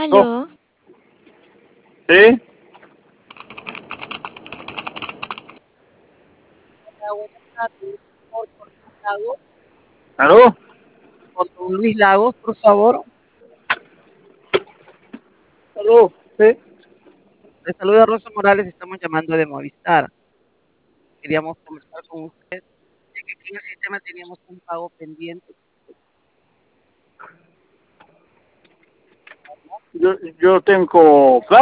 Oh, Aló, ¿sí? Buenas tardes, por Luis Lagos, ¿Aló? con don Luis Lagos, por favor. ¿Aló? ¿Sí? Le saluda Rosa Morales, estamos llamando de Movistar. Queríamos conversar con usted, ya que aquí en el sistema teníamos un pago pendiente. Yo tengo